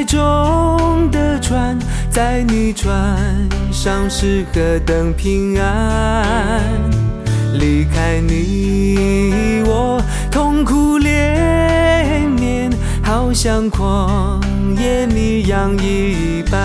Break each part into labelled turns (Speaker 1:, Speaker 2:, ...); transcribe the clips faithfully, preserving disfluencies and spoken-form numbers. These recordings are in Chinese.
Speaker 1: 海中的船，在你船上是何等平安。离开你，我痛苦连绵，好像旷野迷羊一般。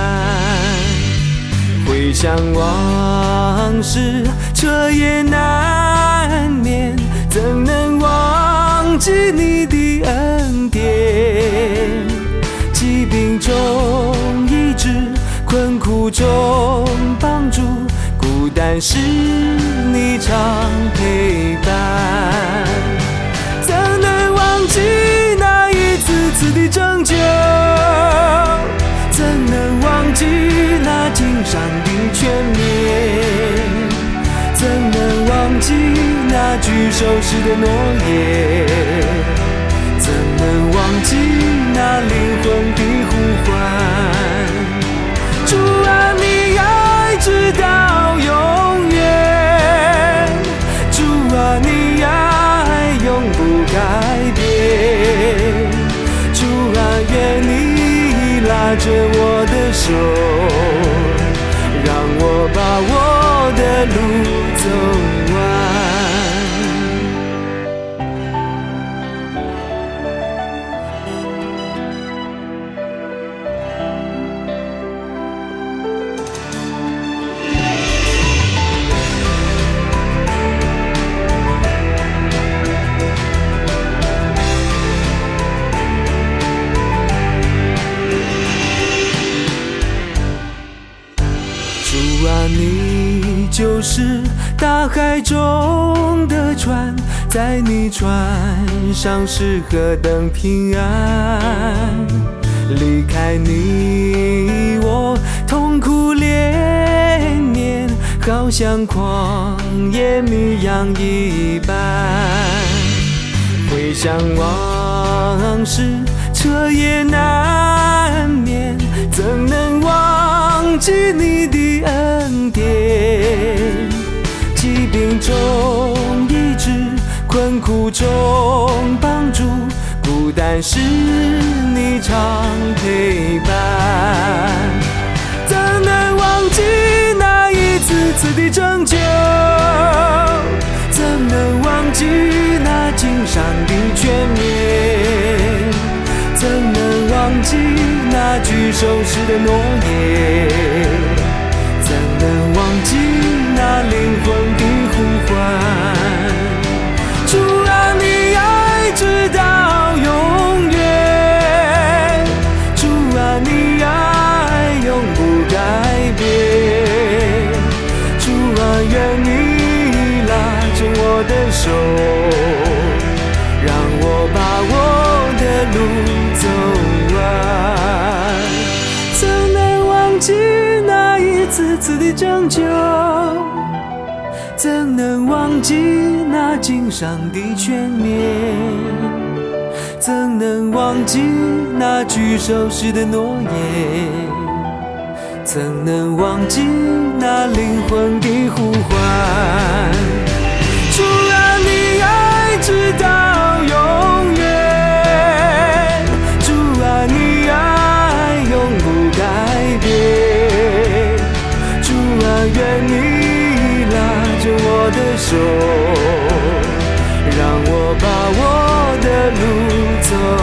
Speaker 1: 回想往事，彻夜难眠，怎能忘记你的恩典？疾病中医治，困苦中帮助，孤单时你常陪伴。怎能忘记那一次次的拯救？怎能忘记那经上的全面？怎能忘记那举手时的诺言？怎能忘记那灵魂的呼唤？主啊，你爱直到永远，主啊，你爱永不改变，主啊，愿你拉着我的手，让我把我的路走完。主啊，你就是大海中的船，在你船上是何等平安。离开你，我痛苦连绵，好像旷野迷羊一般。回想往事，彻夜难眠，怎能忘记你的恩典？疾病中医治，困苦中帮助，孤单时你常陪伴。怎能忘记那一次次的拯救？怎能忘记那经上的全面？怎能忘记那举手时的诺言？怎能忘记那灵魂的呼唤？主啊，你爱直到永远，主啊，你爱永不改变，主啊，愿你拉着我的手，让我把我的路走完。怎能忘记那一次次的拯救？怎能忘记那经上的全面？怎能忘记那举手时的诺言？怎能忘记那灵魂的呼唤？主啊，你爱直到永远，主啊，你爱永不改变，主啊，愿你拉着我的手，让我把我的路走